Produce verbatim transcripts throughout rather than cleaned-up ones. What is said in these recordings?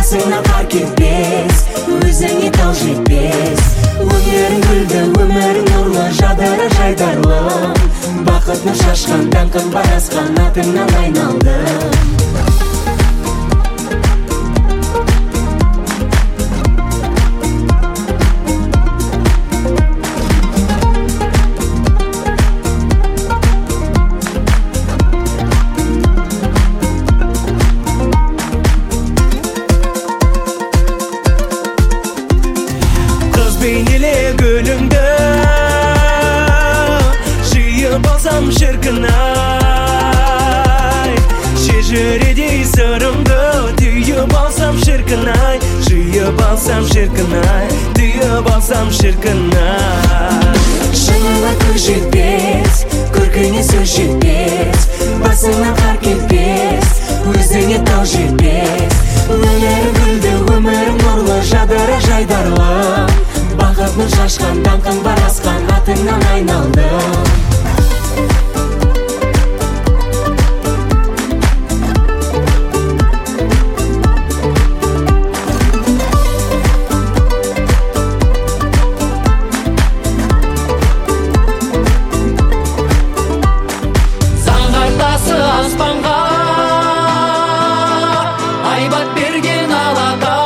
басыңнан қар кетпес, өзіңе тау жетпес. Өнерің гүлді, өмірің нұрлы, жадыра жайдарлы. Бақыт нұр шашқан, даңқың бар асқан, атыңнан айналдым. Бейнеле гүліңді, жиып алсам шіркін ай. Шежіредей сырымды, түйіп алсам шіркін ай. Жиып алсам шіркін ай, түйіп алсам шіркін ай. Шыңыңа көз жетпес, көркіңе сөз жетпес. Басыңнан қар кетпес, өзіңе тау жетпес. Өнерің гүлді, өмірің нұрлы, жадыра жайдарлы. Бақыт нұр шашқан, даңқың бар асқан, атыңнан айналдым. Заңғар тасы аспанға айбат берген алатау.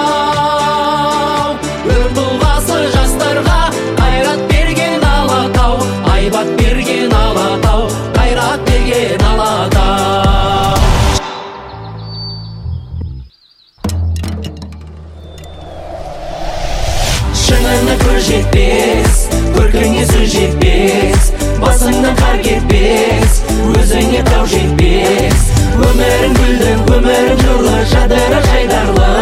Өр тұлғасы жастарға қайрат берген алатау. Айбат берген алатау, қайрат берген алатау. Шыңыңа көз жетпес, көркіңе сөз жетпес. Басыңнан қар кетпес, өзіңе тау жетпес. Өмірің гүлді, өмірің нұрлы, жадыра жайдарлы.